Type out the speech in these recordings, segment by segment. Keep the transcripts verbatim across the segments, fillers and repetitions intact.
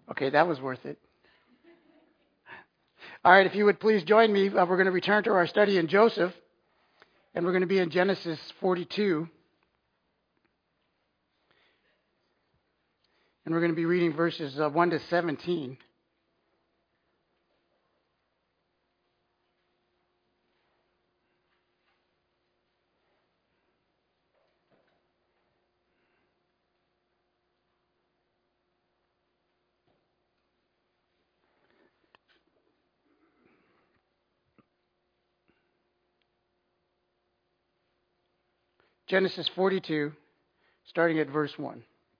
Okay, that was worth it. All right, if you would please join me, uh, we're going to return to our study in Joseph, and we're going to be in Genesis forty-two. And we're going to be reading verses uh, one to seventeen. Genesis forty-two, starting at verse one.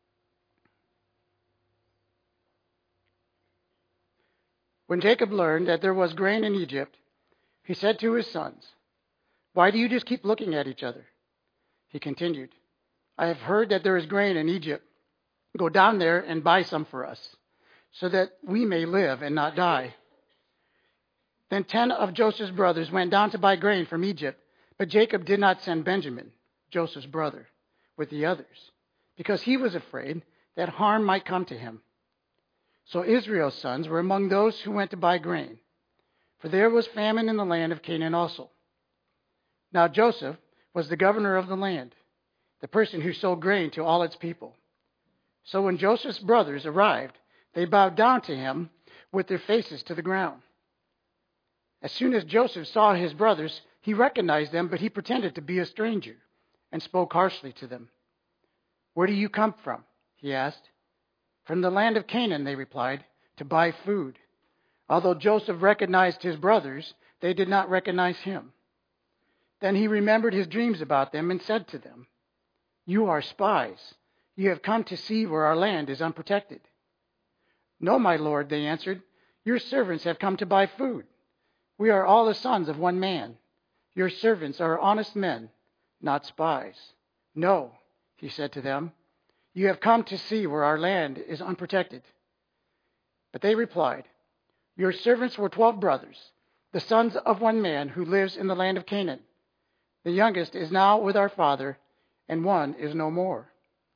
When Jacob learned that there was grain in Egypt, he said to his sons, "Why do you just keep looking at each other?" He continued, "I have heard that there is grain in Egypt. Go down there and buy some for us, so that we may live and not die." Then ten of Joseph's brothers went down to buy grain from Egypt, but Jacob did not send Benjamin, Joseph's brother, with the others, because he was afraid that harm might come to him. So Israel's sons were among those who went to buy grain, for there was famine in the land of Canaan also. Now Joseph was the governor of the land, the person who sold grain to all its people. So when Joseph's brothers arrived, they bowed down to him with their faces to the ground. As soon as Joseph saw his brothers, he recognized them, but he pretended to be a stranger and spoke harshly to them. "Where do you come from?" he asked. "From the land of Canaan," they replied, "to buy food." Although Joseph recognized his brothers, they did not recognize him. Then he remembered his dreams about them and said to them, "You are spies. You have come to see where our land is unprotected." "No, my lord," they answered. "Your servants have come to buy food. We are all the sons of one man. Your servants are honest men, not spies." "No," he said to them. "You have come to see where our land is unprotected." But they replied, "Your servants were twelve brothers, the sons of one man who lives in the land of Canaan. The youngest is now with our father, and one is no more."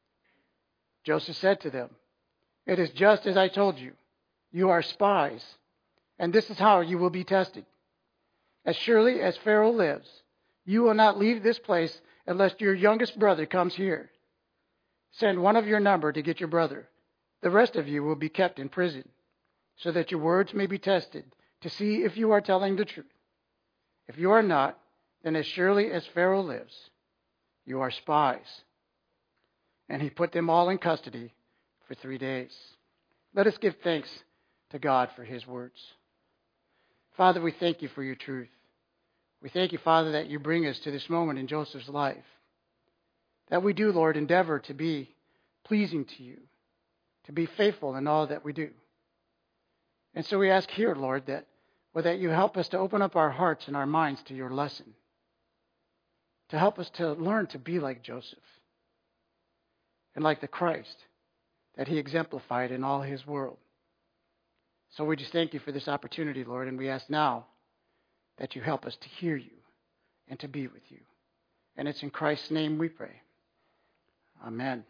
Joseph said to them, "It is just as I told you. You are spies, and this is how you will be tested. As surely as Pharaoh lives, you will not leave this place unless your youngest brother comes here. Send one of your number to get your brother. The rest of you will be kept in prison, so that your words may be tested to see if you are telling the truth. If you are not, then as surely as Pharaoh lives, you are spies." And he put them all in custody for three days. Let us give thanks to God for his words. Father, we thank you for your truth. We thank you, Father, that you bring us to this moment in Joseph's life. That we do, Lord, endeavor to be pleasing to you, to be faithful in all that we do. And so we ask here, Lord, that, well, that you help us to open up our hearts and our minds to your lesson, to help us to learn to be like Joseph and like the Christ that he exemplified in all his world. So we just thank you for this opportunity, Lord, and we ask now that you help us to hear you and to be with you. And it's in Christ's name we pray. Amen.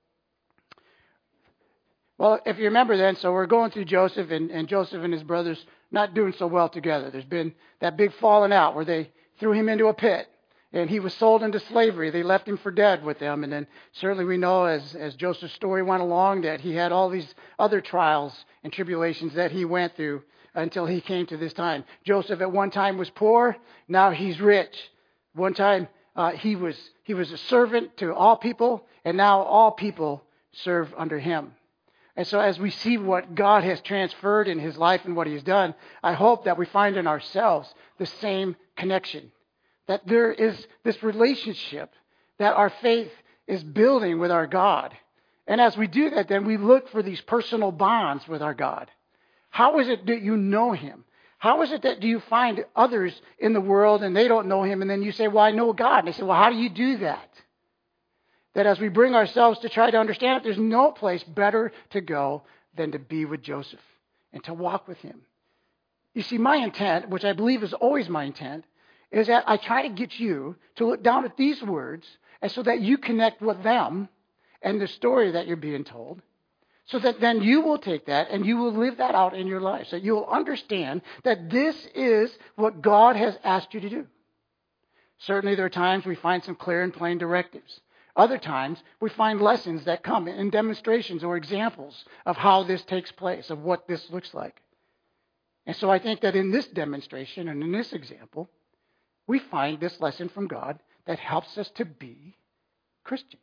Well, if you remember then, so we're going through Joseph, and, and Joseph and his brothers not doing so well together. There's been that big falling out where they threw him into a pit, and he was sold into slavery. They left him for dead with them. And then certainly we know as, as Joseph's story went along that he had all these other trials and tribulations that he went through until he came to this time. Joseph at one time was poor. Now he's rich. One time uh, he was he was a servant to all people, and now all people serve under him. And so as we see what God has transferred in his life and what he's done, I hope that we find in ourselves the same connection. That there is this relationship that our faith is building with our God. And as we do that, then we look for these personal bonds with our God. How is it that you know him? How is it that do you find others in the world and they don't know him, and then you say, well, I know God. And they say, well, how do you do that? That as we bring ourselves to try to understand it, there's no place better to go than to be with Joseph and to walk with him. You see, my intent, which I believe is always my intent, is that I try to get you to look down at these words and so that you connect with them and the story that you're being told, So that then you will take that and you will live that out in your life. So you will understand that this is what God has asked you to do. Certainly there are times we find some clear and plain directives. Other times we find lessons that come in demonstrations or examples of how this takes place, of what this looks like. And so I think that in this demonstration and in this example, we find this lesson from God that helps us to be Christians.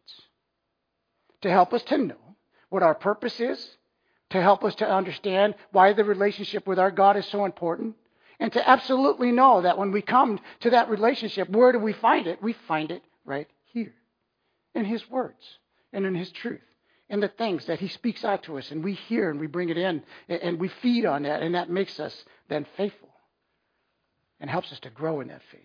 To help us to know what our purpose is, to help us to understand why the relationship with our God is so important, and to absolutely know that when we come to that relationship, where do we find it? We find it right here, in His words and in His truth, in the things that He speaks out to us, and we hear and we bring it in, and we feed on that, and that makes us then faithful and helps us to grow in that faith.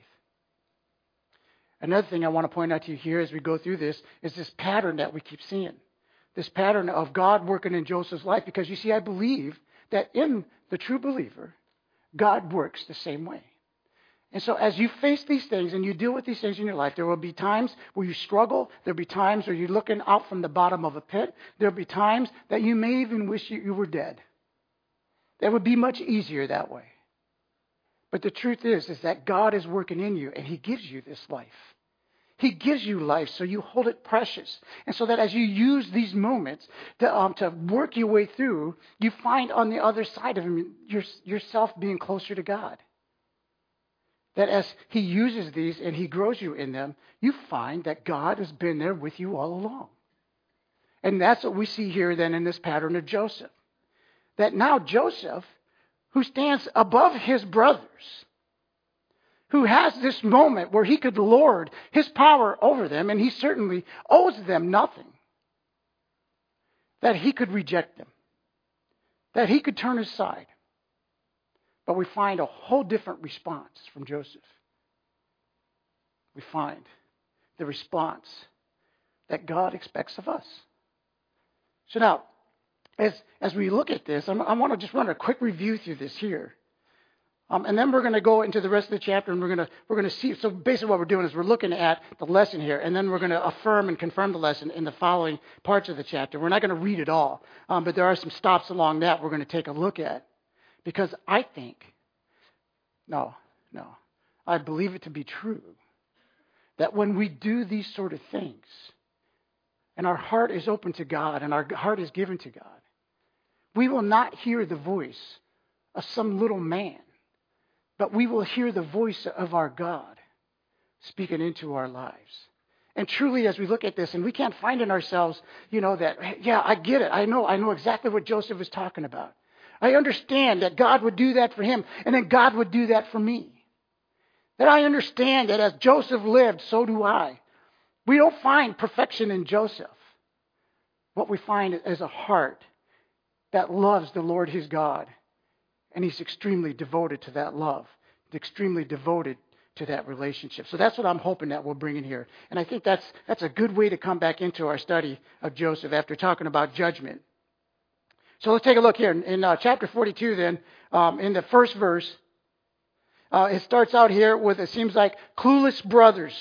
Another thing I want to point out to you here as we go through this is this pattern that we keep seeing. This pattern of God working in Joseph's life. Because you see, I believe that in the true believer, God works the same way. And so as you face these things and you deal with these things in your life, there will be times where you struggle. There will be times where you're looking out from the bottom of a pit. There will be times that you may even wish you, you were dead. That would be much easier that way. But the truth is, is that God is working in you and He gives you this life. He gives you life, so you hold it precious. And so that as you use these moments to, um, to work your way through, you find on the other side of them your, yourself being closer to God. That as He uses these and He grows you in them, you find that God has been there with you all along. And that's what we see here then in this pattern of Joseph. That now Joseph, who stands above his brothers, who has this moment where he could lord his power over them, and he certainly owes them nothing, that he could reject them, that he could turn aside. But we find a whole different response from Joseph. We find the response that God expects of us. So now, as, as we look at this, I'm, I want to just run a quick review through this here. Um, and then we're going to go into the rest of the chapter, and we're going to we're going to see. So basically, what we're doing is we're looking at the lesson here, and then we're going to affirm and confirm the lesson in the following parts of the chapter. We're not going to read it all, um, but there are some stops along that we're going to take a look at, because I think, no, no, I believe it to be true that when we do these sort of things, and our heart is open to God, and our heart is given to God, we will not hear the voice of some little man. But we will hear the voice of our God speaking into our lives. And truly, as we look at this, and we can't find in ourselves, you know, that, yeah, I get it. I know, I know exactly what Joseph is talking about. I understand that God would do that for him, and then God would do that for me. That I understand that as Joseph lived, so do I. We don't find perfection in Joseph. What we find is a heart that loves the Lord his God. And he's extremely devoted to that love, extremely devoted to that relationship. So that's what I'm hoping that we'll bring in here. And I think that's that's a good way to come back into our study of Joseph after talking about judgment. So let's take a look here. In, in uh, chapter forty-two then, um, in the first verse, uh, it starts out here with, it seems like, clueless brothers.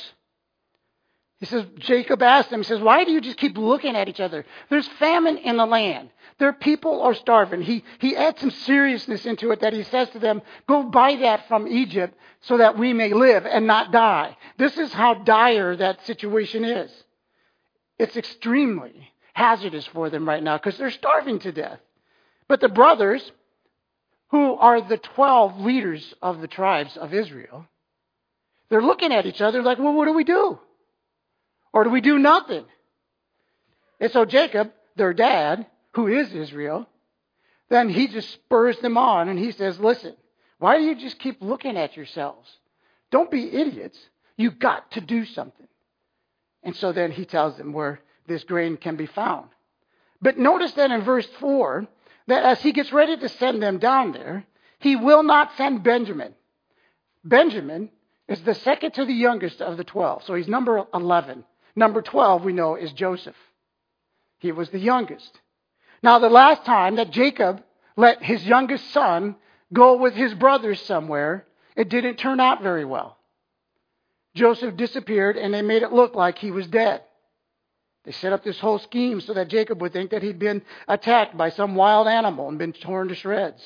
He says, Jacob asked them, he says, why do you just keep looking at each other? There's famine in the land. Their people are starving. He, he adds some seriousness into it that he says to them, go buy that from Egypt so that we may live and not die. This is how dire that situation is. It's extremely hazardous for them right now because they're starving to death. But the brothers, who are the twelve leaders of the tribes of Israel, they're looking at each other like, well, what do we do? Or do we do nothing? And so Jacob, their dad, who is Israel, then he just spurs them on and he says, listen, why do you just keep looking at yourselves? Don't be idiots. You got to do something. And so then he tells them where this grain can be found. But notice that in verse four, that as he gets ready to send them down there, he will not send Benjamin. Benjamin is the second to the youngest of the twelve. So he's number eleven. Number twelve, we know, is Joseph. He was the youngest. Now, the last time that Jacob let his youngest son go with his brothers somewhere, it didn't turn out very well. Joseph disappeared, and they made it look like he was dead. They set up this whole scheme so that Jacob would think that he'd been attacked by some wild animal and been torn to shreds.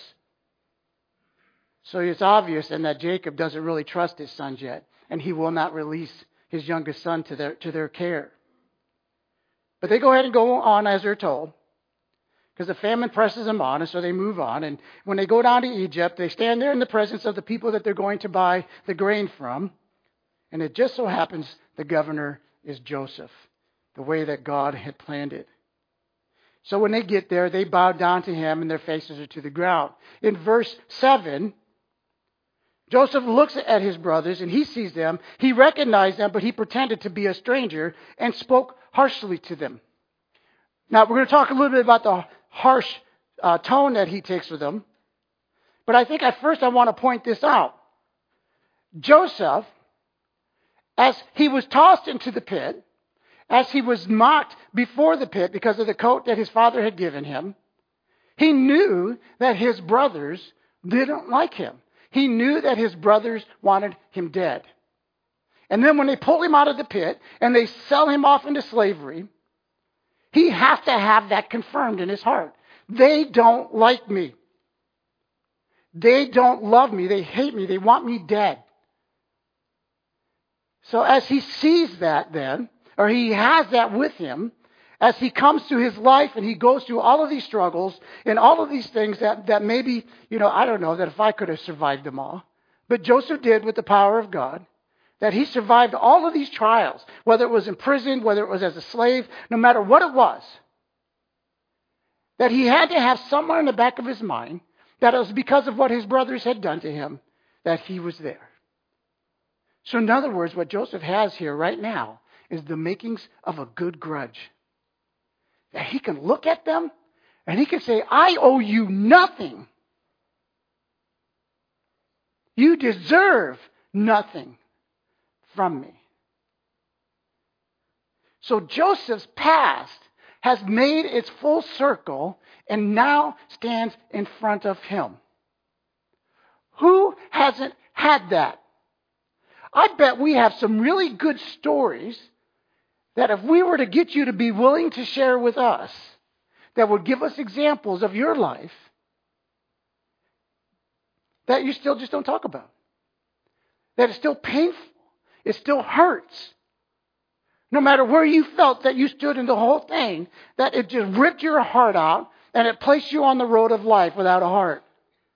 So it's obvious then that Jacob doesn't really trust his sons yet, and he will not release his youngest son to their, to their care. But they go ahead and go on as they're told, because the famine presses them on, and so they move on. And when they go down to Egypt, they stand there in the presence of the people that they're going to buy the grain from. And it just so happens the governor is Joseph, the way that God had planned it. So when they get there, they bow down to him and their faces are to the ground. In verse seven, Joseph looks at his brothers and he sees them. He recognized them, but he pretended to be a stranger and spoke harshly to them. Now, we're going to talk a little bit about the harsh uh, tone that he takes with them. But I think at first I want to point this out. Joseph, as he was tossed into the pit, as he was mocked before the pit because of the coat that his father had given him, he knew that his brothers didn't like him. He knew that his brothers wanted him dead. And then when they pull him out of the pit and they sell him off into slavery, he has to have that confirmed in his heart. They don't like me. They don't love me. They hate me. They want me dead. So as he sees that then, or he has that with him, as he comes through his life and he goes through all of these struggles and all of these things that, that maybe, you know, I don't know that if I could have survived them all. But Joseph did with the power of God. That he survived all of these trials, whether it was in prison, whether it was as a slave, no matter what it was. That he had to have somewhere in the back of his mind that it was because of what his brothers had done to him that he was there. So in other words, what Joseph has here right now is the makings of a good grudge. That he can look at them and he can say, I owe you nothing. You deserve nothing from me. So Joseph's past has made its full circle and now stands in front of him. Who hasn't had that? I bet we have some really good stories that if we were to get you to be willing to share with us, that would give us examples of your life that you still just don't talk about. That is still painful. It still hurts. No matter where you felt that you stood in the whole thing, that it just ripped your heart out and it placed you on the road of life without a heart.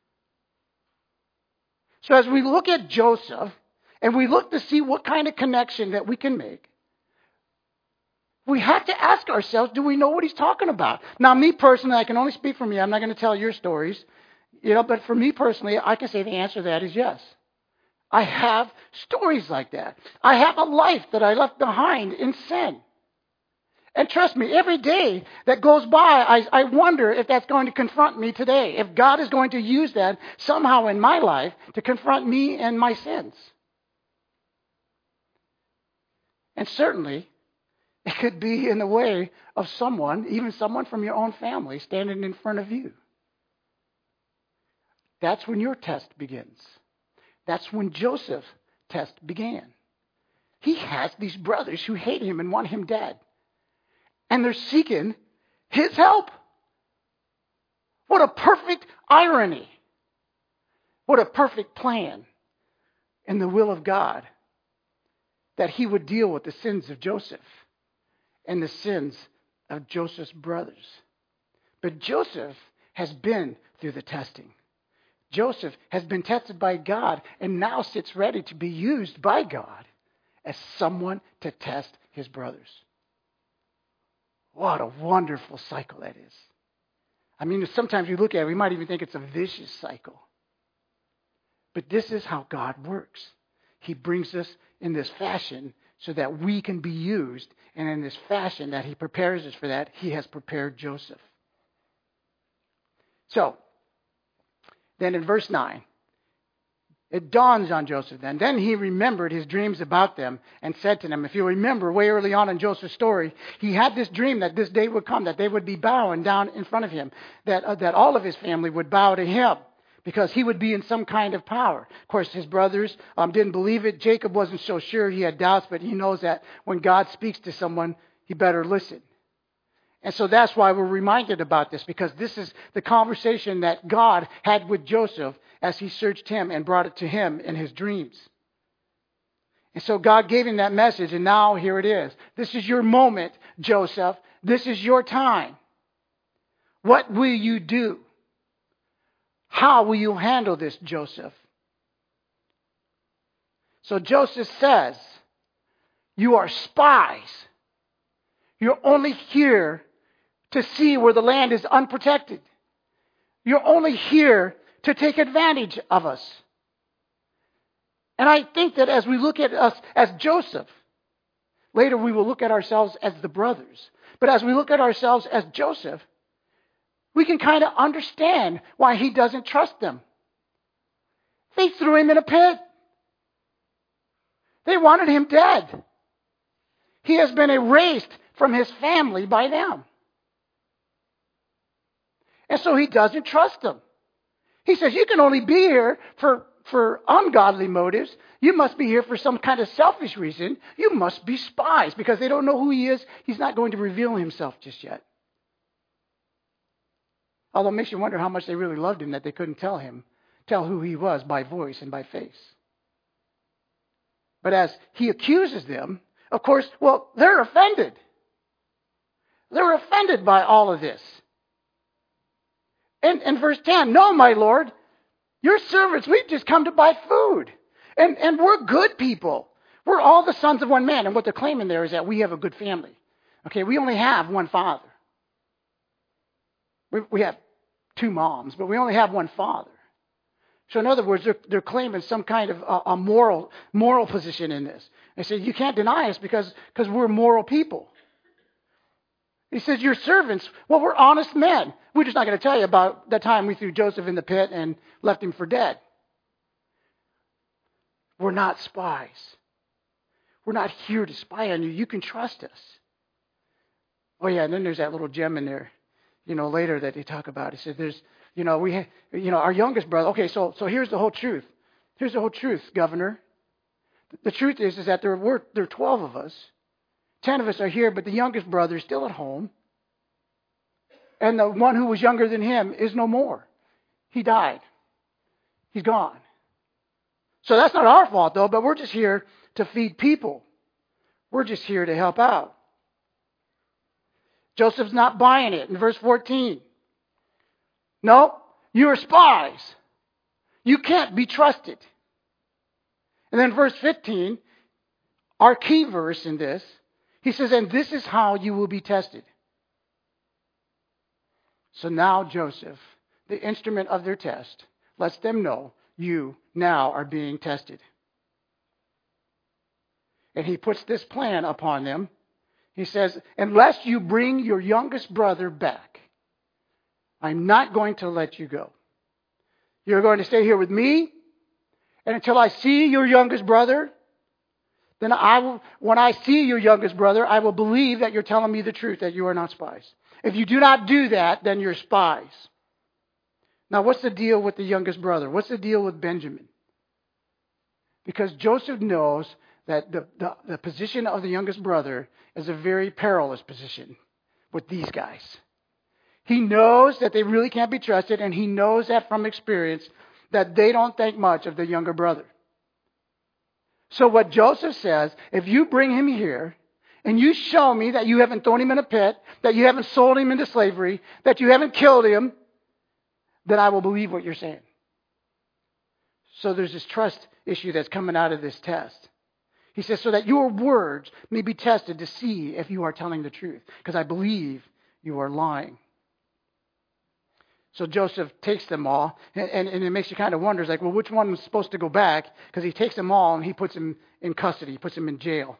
So as we look at Joseph and we look to see what kind of connection that we can make, we have to ask ourselves, do we know what he's talking about? Now, me personally, I can only speak for me. I'm not going to tell your stories. You know, but for me personally, I can say the answer to that is yes. I have stories like that. I have a life that I left behind in sin. And trust me, every day that goes by, I, I wonder if that's going to confront me today. If God is going to use that somehow in my life to confront me and my sins. And certainly, it could be in the way of someone, even someone from your own family, standing in front of you. That's when your test begins. That's when Joseph's test began. He has these brothers who hate him and want him dead. And they're seeking his help. What a perfect irony. What a perfect plan in the will of God. That he would deal with the sins of Joseph and the sins of Joseph's brothers. But Joseph has been through the testing. Joseph has been tested by God and now sits ready to be used by God as someone to test his brothers. What a wonderful cycle that is. I mean, sometimes you look at it, we might even think it's a vicious cycle. But this is how God works. He brings us in this fashion so that we can be used. And in this fashion that he prepares us for that, he has prepared Joseph. So, then in verse nine, it dawns on Joseph then. Then he remembered his dreams about them and said to them, if you remember way early on in Joseph's story, he had this dream that this day would come, that they would be bowing down in front of him, that, uh, that all of his family would bow to him because he would be in some kind of power. Of course, his brothers um, didn't believe it. Jacob wasn't so sure. He had doubts, but he knows that when God speaks to someone, he better listen. And so that's why we're reminded about this, because this is the conversation that God had with Joseph as he searched him and brought it to him in his dreams. And so God gave him that message, and now here it is. This is your moment, Joseph. This is your time. What will you do? How will you handle this, Joseph? So Joseph says, you are spies. You're only here to see where the land is unprotected. You're only here to take advantage of us. And I think that as we look at us as Joseph, later we will look at ourselves as the brothers. But as we look at ourselves as Joseph, we can kind of understand why he doesn't trust them. They threw him in a pit. They wanted him dead. He has been erased from his family by them. And so he doesn't trust them. He says, you can only be here for, for ungodly motives. You must be here for some kind of selfish reason. You must be spies, because they don't know who he is. He's not going to reveal himself just yet. Although it makes you wonder how much they really loved him that they couldn't tell him, tell who he was by voice and by face. But as he accuses them, of course, well, they're offended. They're offended by all of this. And in verse ten, no, my Lord, your servants, we've just come to buy food. And, and we're good people. We're all the sons of one man. And what they're claiming there is that we have a good family. Okay, we only have one father. We, we have two moms, but we only have one father. So in other words, they're, they're claiming some kind of a, a moral moral position in this. They say, you can't deny us because, because we're moral people. He says, your servants, well, we're honest men. We're just not going to tell you about the time we threw Joseph in the pit and left him for dead. We're not spies. We're not here to spy on you. You can trust us. Oh, yeah, and then there's that little gem in there, you know, later that they talk about. He says, there's, you know, we, ha- you know, our youngest brother. Okay, so so here's the whole truth. Here's the whole truth, Governor. The truth is, is that there were there are twelve of us. Ten of us are here, but the youngest brother is still at home. And the one who was younger than him is no more. He died. He's gone. So that's not our fault, though, but we're just here to feed people. We're just here to help out. Joseph's not buying it in verse fourteen. No, you're spies. You can't be trusted. And then verse fifteen, our key verse in this, he says, and this is how you will be tested. So now Joseph, the instrument of their test, lets them know you now are being tested. And he puts this plan upon them. He says, unless you bring your youngest brother back, I'm not going to let you go. You're going to stay here with me, and until I see your youngest brother, then I will, when I see your youngest brother, I will believe that you're telling me the truth, that you are not spies. If you do not do that, then you're spies. Now, what's the deal with the youngest brother? What's the deal with Benjamin? Because Joseph knows that the, the, the position of the youngest brother is a very perilous position with these guys. He knows that they really can't be trusted, and he knows that from experience that they don't think much of the younger brother. So what Joseph says, if you bring him here and you show me that you haven't thrown him in a pit, that you haven't sold him into slavery, that you haven't killed him, then I will believe what you're saying. So there's this trust issue that's coming out of this test. He says, so that your words may be tested to see if you are telling the truth, because I believe you are lying. So Joseph takes them all, and, and, and it makes you kind of wonder, like, well, which one was supposed to go back? Because he takes them all and he puts them in custody, he puts them in jail.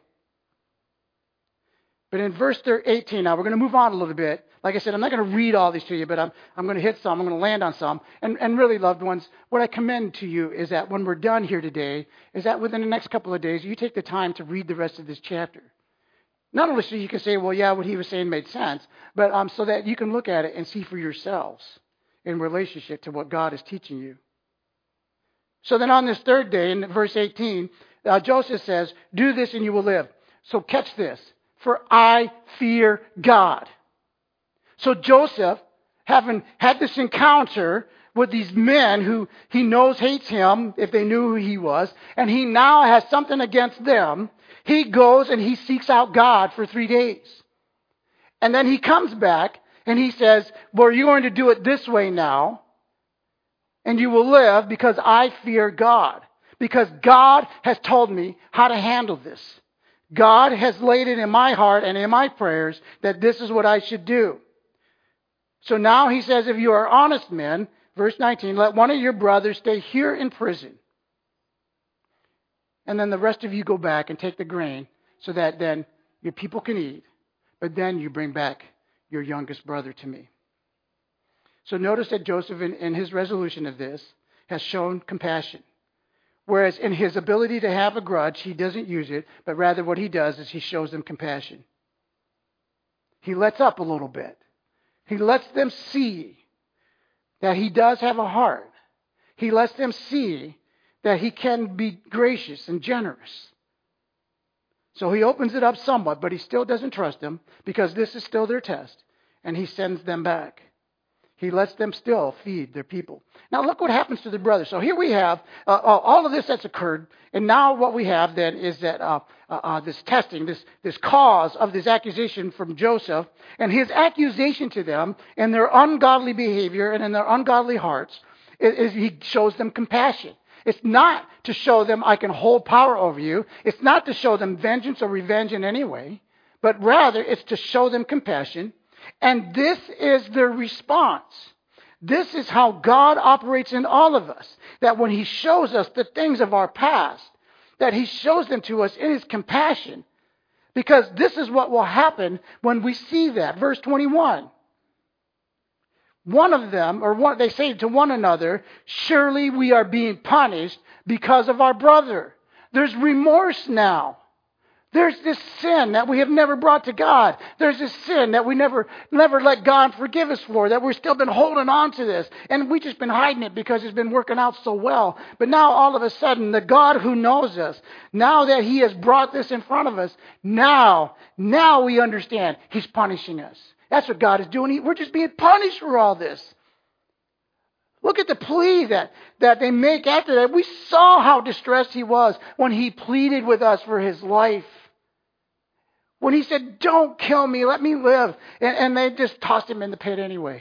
But in verse eighteen, now we're going to move on a little bit. Like I said, I'm not going to read all these to you, but I'm, I'm going to hit some, I'm going to land on some. And, and really, loved ones, what I commend to you is that when we're done here today, is that within the next couple of days, you take the time to read the rest of this chapter. Not only so you can say, well, yeah, what he was saying made sense, but um, so that you can look at it and see for yourselves in relationship to what God is teaching you. So then on this third day, in verse eighteen, uh, Joseph says, do this and you will live. So catch this. for I fear God. So Joseph, having had this encounter with these men who he knows hates him if they knew who he was, and he now has something against them, he goes and he seeks out God for three days. And then he comes back and he says, well, you're going to do it this way now, and you will live because I fear God. Because God has told me how to handle this. God has laid it in my heart and in my prayers that this is what I should do. So now he says, if you are honest men, verse nineteen, let one of your brothers stay here in prison. And then the rest of you go back and take the grain so that then your people can eat. But then you bring back your youngest brother to me. So notice that Joseph, in, in his resolution of this, has shown compassion. Whereas in his ability to have a grudge, he doesn't use it, but rather what he does is he shows them compassion. He lets up a little bit. He lets them see that he does have a heart. He lets them see that he can be gracious and generous. So he opens it up somewhat, but he still doesn't trust them because this is still their test. And he sends them back. He lets them still feed their people. Now look what happens to the brothers. So here we have uh, all of this that's occurred. And now what we have then is that uh, uh, uh, this testing, this, this cause of this accusation from Joseph. And his accusation to them in their ungodly behavior and in their ungodly hearts is, is he shows them compassion. It's not to show them I can hold power over you. It's not to show them vengeance or revenge in any way. But rather it's to show them compassion. And this is their response. This is how God operates in all of us. That when He shows us the things of our past, that He shows them to us in His compassion. Because this is what will happen when we see that. Verse twenty-one. One of them, or one, they say to one another, surely we are being punished because of our brother. There's remorse now. There's this sin that we have never brought to God. There's this sin that we never never let God forgive us for, that we've still been holding on to this. And we've just been hiding it because it's been working out so well. But now all of a sudden, the God who knows us, now that He has brought this in front of us, now, now we understand He's punishing us. That's what God is doing. He, we're just being punished for all this. Look at the plea that, that they make after that. We saw how distressed he was when he pleaded with us for his life. When he said, don't kill me, let me live. And, and they just tossed him in the pit anyway.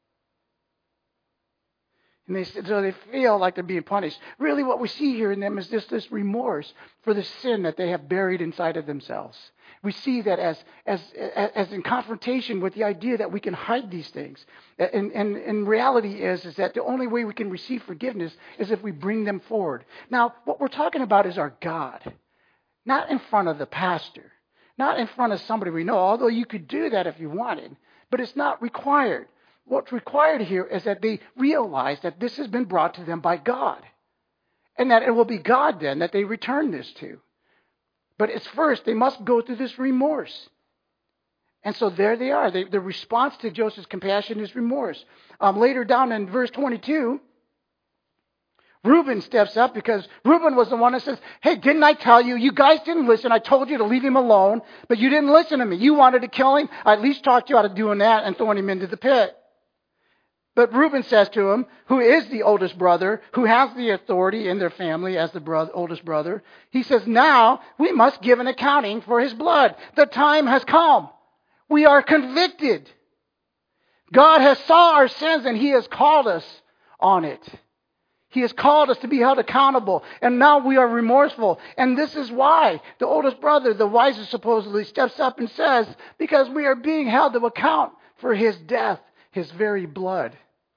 And they said, so they feel like they're being punished. Really what we see here in them is just this remorse for the sin that they have buried inside of themselves. We see that as as as in confrontation with the idea that we can hide these things. And, and, and reality is, is that the only way we can receive forgiveness is if we bring them forward. Now, what we're talking about is our God. Not in front of the pastor. Not in front of somebody we know, although you could do that if you wanted. But it's not required. What's required here is that they realize that this has been brought to them by God. And that it will be God then that they return this to. But it's first, they must go through this remorse. And so there they are. They, the response to Joseph's compassion is remorse. Um, later down in verse twenty-two, Reuben steps up because Reuben was the one that says, hey, didn't I tell you? You guys didn't listen. I told you to leave him alone, but you didn't listen to me. You wanted to kill him. I at least talked you out of doing that and throwing him into the pit. But Reuben says to him, who is the oldest brother, who has the authority in their family as the bro- oldest brother, he says, now we must give an accounting for his blood. The time has come. We are convicted. God has saw our sins and He has called us on it. He has called us to be held accountable. And now we are remorseful. And this is why the oldest brother, the wisest supposedly, steps up and says, because we are being held to account for his death, his very blood.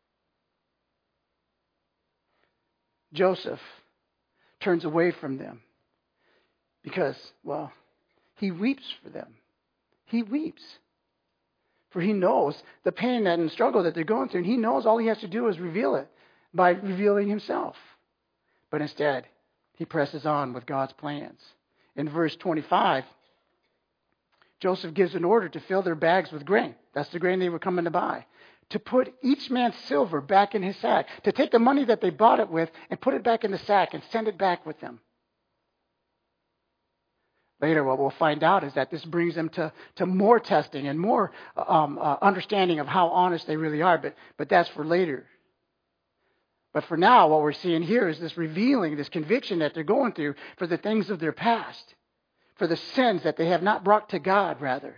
Joseph turns away from them because, well, he weeps for them. He weeps. For he knows the pain and struggle that they're going through, and he knows all he has to do is reveal it by revealing himself. But instead, he presses on with God's plans. In verse twenty-five, Joseph gives an order to fill their bags with grain. That's the grain they were coming to buy. To put each man's silver back in his sack. To take the money that they bought it with and put it back in the sack and send it back with them. Later, what we'll find out is that this brings them to, to more testing and more um, uh, understanding of how honest they really are. But, but that's for later. But for now, what we're seeing here is this revealing, this conviction that they're going through for the things of their past, for the sins that they have not brought to God, rather.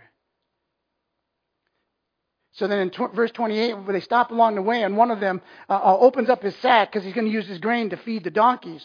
So then in tw- verse twenty-eight, they stop along the way, and one of them uh, uh, opens up his sack because he's going to use his grain to feed the donkeys.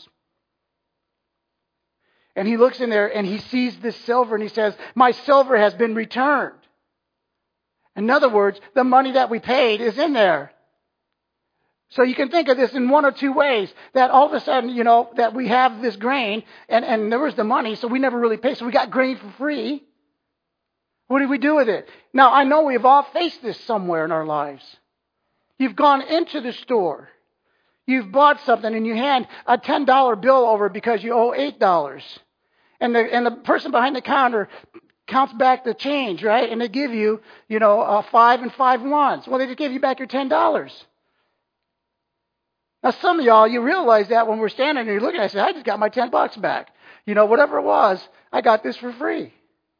And he looks in there and he sees this silver and he says, my silver has been returned. In other words, the money that we paid is in there. So you can think of this in one or two ways, that all of a sudden, you know, that we have this grain and, and there was the money, so we never really paid. So we got grain for free. What did we do with it? Now, I know we've all faced this somewhere in our lives. You've gone into the store. You've bought something and you hand a ten dollar bill over because you owe eight dollars. And the, and the person behind the counter counts back the change, right? And they give you, you know, uh, five and five ones. Well, they just gave you back your ten dollars. Now, some of y'all, you realize that when we're standing there, you're looking at it, I say, I just got my ten bucks back. You know, whatever it was, I got this for free.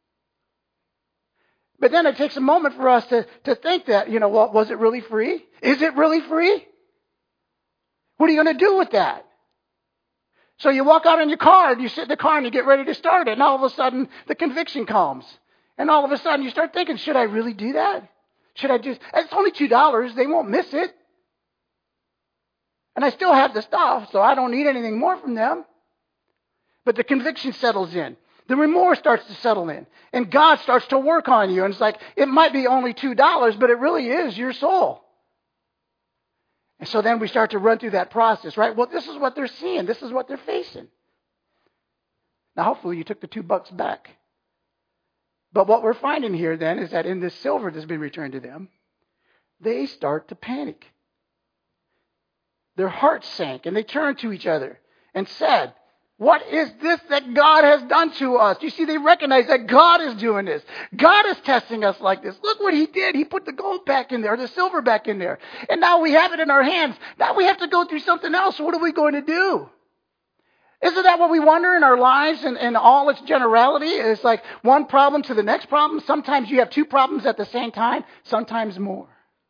But then it takes a moment for us to, to think that, you know, well, was it really free? Is it really free? What are you going to do with that? So you walk out in your car and you sit in the car and you get ready to start it. And all of a sudden the conviction comes. And all of a sudden you start thinking, should I really do that? Should I just, it's only two dollars. They won't miss it. And I still have the stuff, so I don't need anything more from them. But the conviction settles in. The remorse starts to settle in. And God starts to work on you. And it's like, it might be only two dollars, but it really is your soul. And so then we start to run through that process, right? Well, this is what they're seeing. This is what they're facing. Now, hopefully you took the two bucks back. But what we're finding here then is that in this silver that's been returned to them, they start to panic. Their hearts sank and they turned to each other and said, what is this that God has done to us? You see, they recognize that God is doing this. God is testing us like this. Look what he did. He put the gold back in there, the silver back in there. And now we have it in our hands. Now we have to go through something else. What are we going to do? Isn't that what we wonder in our lives in, in all its generality? It's like one problem to the next problem. Sometimes you have two problems at the same time, sometimes more.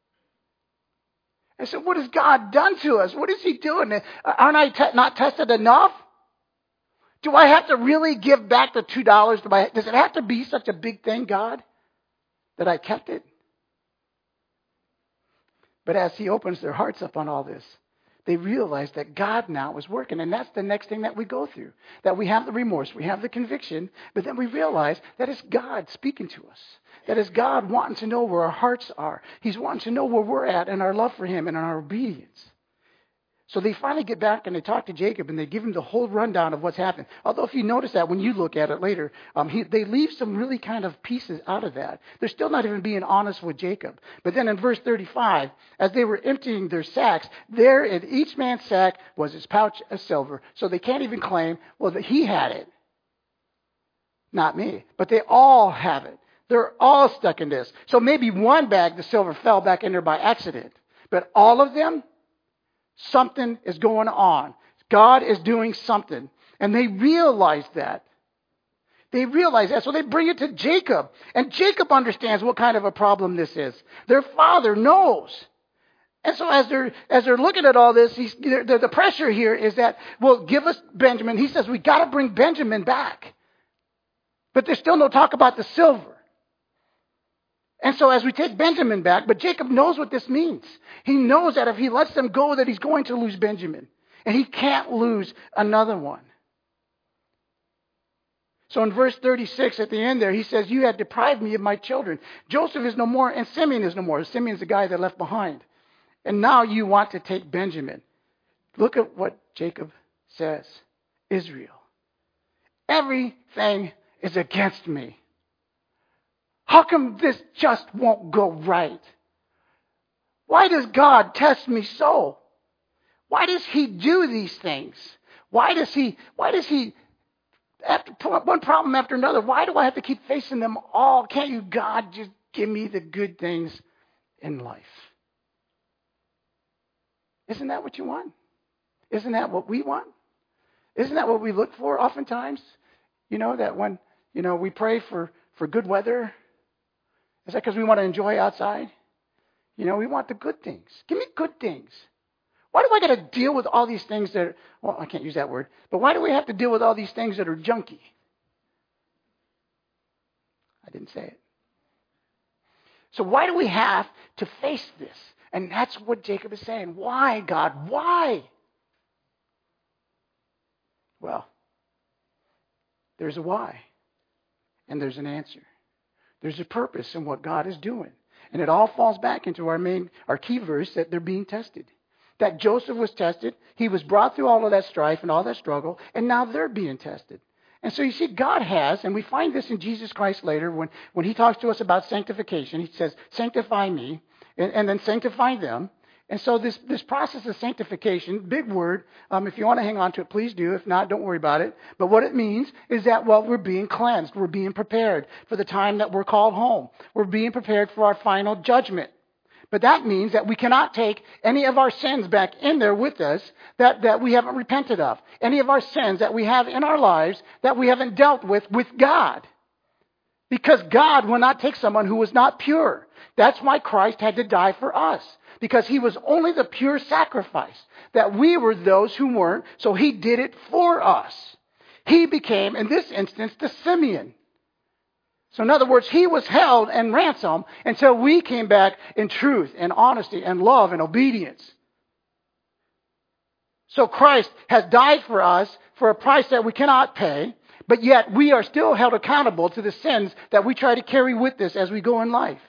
And so what has God done to us? What is he doing? Aren't I te- not tested enough? Do I have to really give back the two dollars? Do I, does it have to be such a big thing, God, that I kept it? But as he opens their hearts up on all this, they realize that God now is working. And that's the next thing that we go through. That we have the remorse, we have the conviction, but then we realize that it's God speaking to us. That it's God wanting to know where our hearts are. He's wanting to know where we're at in our love for him and in our obedience. So they finally get back and they talk to Jacob and they give him the whole rundown of what's happened. Although if you notice that when you look at it later, um, he, they leave some really kind of pieces out of that. They're still not even being honest with Jacob. But then in verse thirty-five, as they were emptying their sacks, there in each man's sack was his pouch of silver. So they can't even claim, well, that he had it. Not me. But they all have it. They're all stuck in this. So maybe one bag, the silver fell back in there by accident. But all of them, something is going on. God is doing something. And they realize that. They realize that. So they bring it to Jacob. And Jacob understands what kind of a problem this is. Their father knows. And so as they're, as they're looking at all this, he's, the, the pressure here is that, well, give us Benjamin. He says, we got to bring Benjamin back. But there's still no talk about the silver. And so as we take Benjamin back, but Jacob knows what this means. He knows that if he lets them go, that he's going to lose Benjamin. And he can't lose another one. So in verse thirty-six at the end there, he says, you had deprived me of my children. Joseph is no more and Simeon is no more. Simeon's the guy that left behind. And now you want to take Benjamin. Look at what Jacob says. Israel, everything is against me. How come this just won't go right? Why does God test me so? Why does he do these things? Why does he, why does he, after one problem after another, why do I have to keep facing them all? Can't you, God, just give me the good things in life? Isn't that what you want? Isn't that what we want? Isn't that what we look for oftentimes? You know, that when You know, we pray for, for good weather. Is that because we want to enjoy outside? You know, we want the good things. Give me good things. Why do I got to deal with all these things that are, well, I can't use that word, but why do we have to deal with all these things that are junky? I didn't say it. So why do we have to face this? And that's what Jacob is saying. Why, God? Why? Well, there's a why. And there's an answer. There's a purpose in what God is doing. And it all falls back into our main, our key verse that they're being tested. That Joseph was tested. He was brought through all of that strife and all that struggle. And now they're being tested. And so you see, God has, and we find this in Jesus Christ later when, when he talks to us about sanctification. He says, sanctify me, and, and then sanctify them. And so this, this process of sanctification, big word, um, if you want to hang on to it, please do. If not, don't worry about it. But what it means is that, well, we're being cleansed. We're being prepared for the time that we're called home. We're being prepared for our final judgment. But that means that we cannot take any of our sins back in there with us that, that we haven't repented of. Any of our sins that we have in our lives that we haven't dealt with with God. Because God will not take someone who was not pure. That's why Christ had to die for us. Because he was only the pure sacrifice. That we were those who weren't. So he did it for us. He became, in this instance, the Simeon. So in other words, he was held and ransomed until we came back in truth and honesty and love and obedience. So Christ has died for us for a price that we cannot pay, but yet we are still held accountable to the sins that we try to carry with us as we go in life.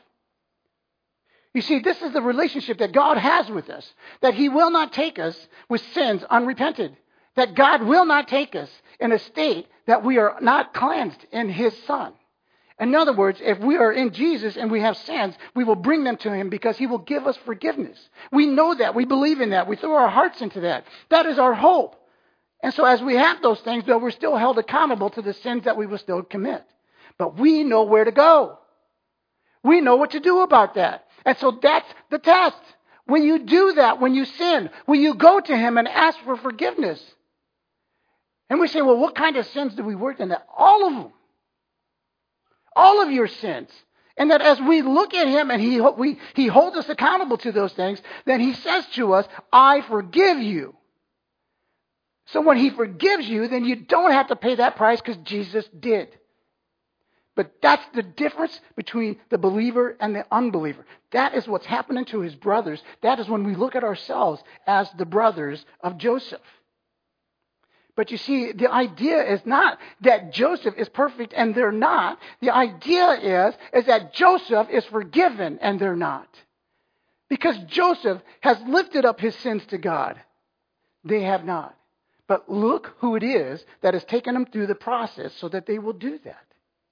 You see, this is the relationship that God has with us, that he will not take us with sins unrepented, that God will not take us in a state that we are not cleansed in his Son. In other words, if we are in Jesus and we have sins, we will bring them to him because he will give us forgiveness. We know that. We believe in that. We throw our hearts into that. That is our hope. And so as we have those things, though, we're still held accountable to the sins that we will still commit. But we know where to go. We know what to do about that. And so that's the test. When you do that, when you sin, when you go to him and ask for forgiveness. And we say, well, what kind of sins do we work in? That? All of them. All of your sins. And that as we look at him and he, we, he holds us accountable to those things, then he says to us, I forgive you. So when he forgives you, then you don't have to pay that price because Jesus did. But that's the difference between the believer and the unbeliever. That is what's happening to his brothers. That is when we look at ourselves as the brothers of Joseph. But you see, the idea is not that Joseph is perfect and they're not. The idea is, is that Joseph is forgiven and they're not. Because Joseph has lifted up his sins to God. They have not. But look who it is that has taken them through the process so that they will do that.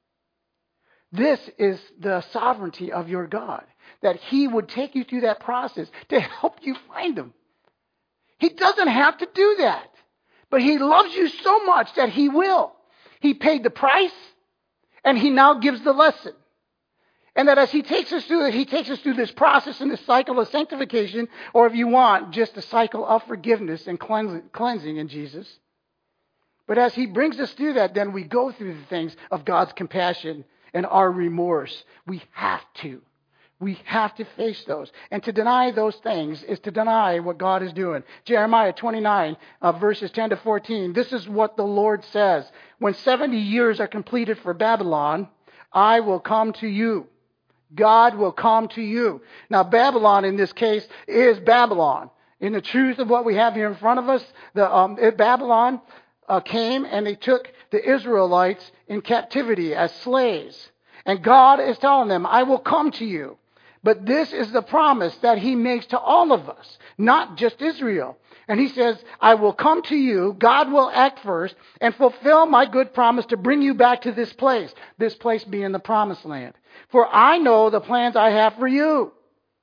This is the sovereignty of your God. That he would take you through that process to help you find him. He doesn't have to do that. But he loves you so much that he will. He paid the price, and he now gives the lesson. And that as he takes us through it, he takes us through this process and this cycle of sanctification, or if you want, just a cycle of forgiveness and cleansing in Jesus. But as he brings us through that, then we go through the things of God's compassion and our remorse. We have to. We have to face those. And to deny those things is to deny what God is doing. Jeremiah twenty-nine, uh, verses ten to fourteen. This is what the Lord says. When seventy years are completed for Babylon, I will come to you. God will come to you. Now, Babylon in this case is Babylon. In the truth of what we have here in front of us, the um, Babylon uh, came and they took the Israelites in captivity as slaves. And God is telling them, I will come to you. But this is the promise that he makes to all of us, not just Israel. And he says, I will come to you, God will act first, and fulfill my good promise to bring you back to this place, this place being the promised land. For I know the plans I have for you.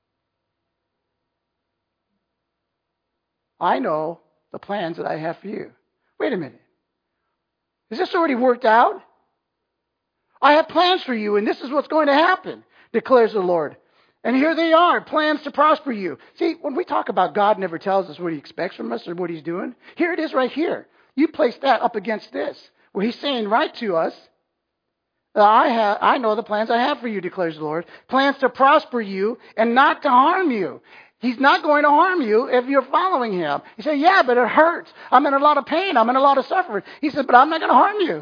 I know the plans that I have for you. Wait a minute. Is this already worked out? I have plans for you, and this is what's going to happen, declares the Lord. And here they are, plans to prosper you. See, when we talk about God never tells us what he expects from us or what he's doing, here it is right here. You place that up against this, where he's saying right to us, I have, I know the plans I have for you, declares the Lord. Plans to prosper you and not to harm you. He's not going to harm you if you're following him. You say, yeah, but it hurts. I'm in a lot of pain. I'm in a lot of suffering. He said, but I'm not going to harm you.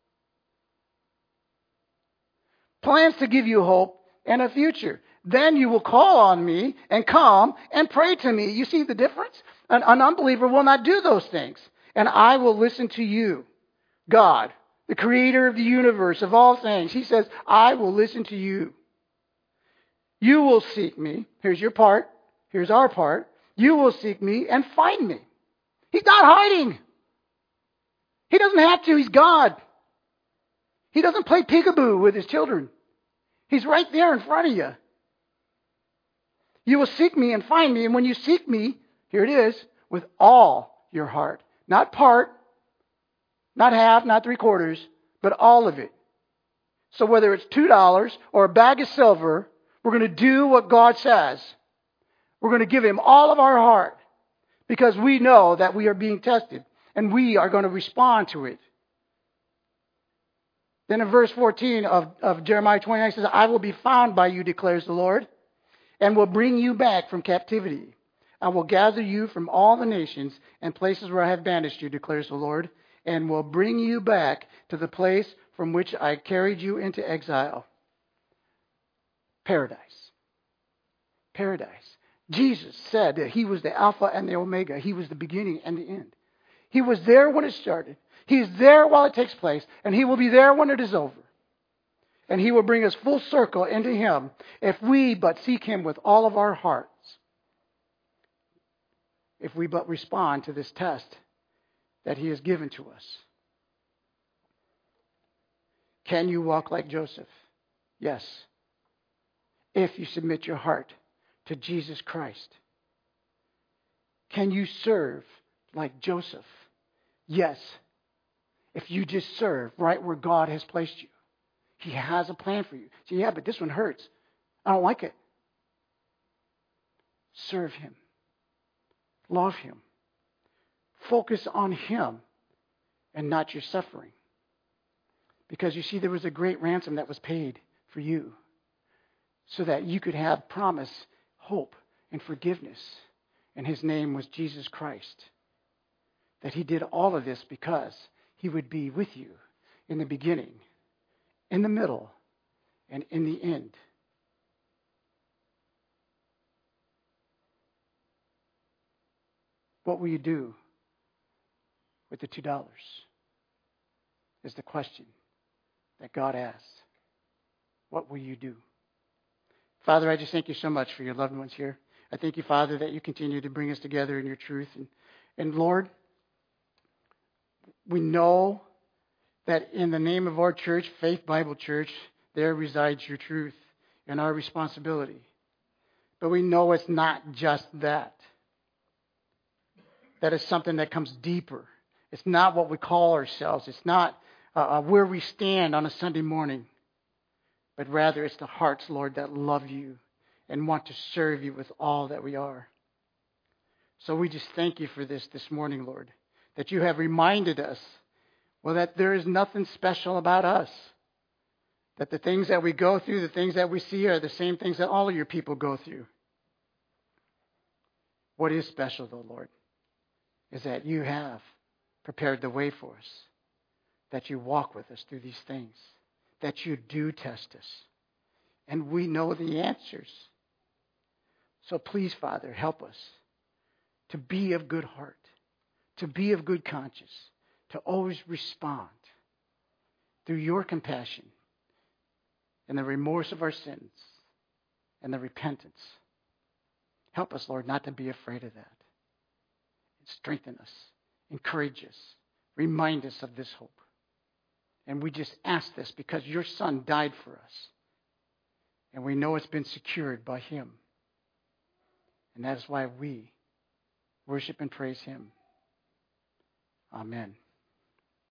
Plans to give you hope and a future. Then you will call on me and come and pray to me. You see the difference? An, an unbeliever will not do those things. And I will listen to you, God, the creator of the universe, of all things. He says, I will listen to you. You will seek me. Here's your part. Here's our part. You will seek me and find me. He's not hiding. He doesn't have to. He's God. He doesn't play peekaboo with his children. He's right there in front of you. You will seek me and find me. And when you seek me, here it is, with all your heart. Not part, not half, not three quarters, but all of it. So whether it's two dollars or a bag of silver, we're going to do what God says. We're going to give him all of our heart because we know that we are being tested and we are going to respond to it. Then in verse fourteen of, of Jeremiah twenty-nine, it says, I will be found by you, declares the Lord, and will bring you back from captivity. I will gather you from all the nations and places where I have banished you, declares the Lord, and will bring you back to the place from which I carried you into exile. Paradise. Paradise. Jesus said that he was the Alpha and the Omega. He was the beginning and the end. He was there when it started. He is there while it takes place. And he will be there when it is over. And he will bring us full circle into him if we but seek him with all of our hearts. If we but respond to this test that he has given to us. Can you walk like Joseph? Yes. If you submit your heart to Jesus Christ. Can you serve like Joseph? Yes. If you just serve right where God has placed you. He has a plan for you. So yeah, but this one hurts. I don't like it. Serve him. Love him. Focus on him and not your suffering. Because you see, there was a great ransom that was paid for you so that you could have promise, hope, and forgiveness. And his name was Jesus Christ. That he did all of this because he would be with you in the beginning, in the middle, and in the end. What will you do with the two dollars? Is the question that God asks. What will you do? Father, I just thank you so much for your loved ones here. I thank you, Father, that you continue to bring us together in your truth. And, and Lord, we know that in the name of our church, Faith Bible Church, there resides your truth and our responsibility. But we know it's not just that. That is something that comes deeper. It's not what we call ourselves. It's not uh, where we stand on a Sunday morning. But rather it's the hearts, Lord, that love you and want to serve you with all that we are. So we just thank you for this this morning, Lord. That you have reminded us, well, that there is nothing special about us. That the things that we go through, the things that we see are the same things that all of your people go through. What is special, though, Lord, is that you have prepared the way for us. That you walk with us through these things. That you do test us. And we know the answers. So please, Father, help us to be of good heart. To be of good conscience. To always respond through your compassion and the remorse of our sins and the repentance. Help us, Lord, not to be afraid of that. Strengthen us. Encourage us. Remind us of this hope. And we just ask this because your Son died for us. And we know it's been secured by him. And that is why we worship and praise him. Amen.